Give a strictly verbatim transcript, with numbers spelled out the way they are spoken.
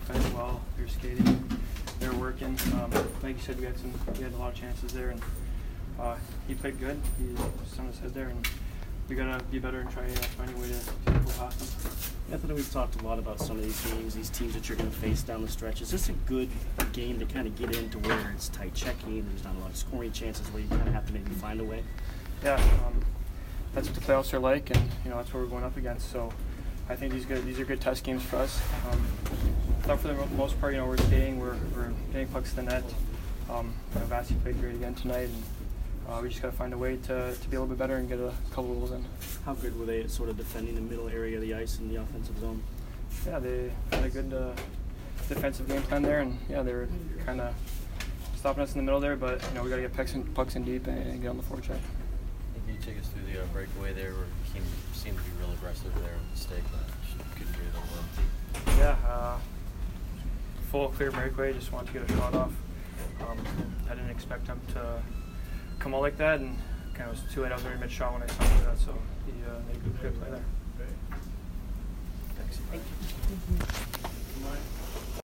defending well. They were skating. They were working. Um, like you said, we had some. We had a lot of chances there, and uh, he played good. He some of his head there, and we gotta be better and try to find a way to, to go past them. Anthony, we've talked a lot about some of these games, these teams that you're going to face down the stretch. Is this a good game to kind of get into where it's tight checking, there's not a lot of scoring chances, where you kind of have to maybe find a way? Yeah, um, that's what the playoffs are like, and you know that's what we're going up against. So I think these good these are good test games for us. Um, I thought for the most part, you know, we're skating, we're we're getting pucks to the net. Um, you know, Vasi played great again tonight, and uh, we just got to find a way to to be a little bit better and get a couple goals in. How good were they at sort of defending the middle area of the ice in the offensive zone? Yeah, they had a good uh, defensive game plan there, and yeah, they were kind of stopping us in the middle there. But you know, we got to get pucks in, pucks in deep and, and get on the forecheck. Can you take us through the uh, breakaway there, where Keem seemed to be real aggressive there with the stick? Uh, couldn't do it well. Yeah, uh, full clear breakaway. Just wanted to get a shot off. Um, I didn't expect him to come out like that, and kind of was too late. I was already mid shot when I saw him do that, so he uh, made a good, good play there. Thanks. Thank you.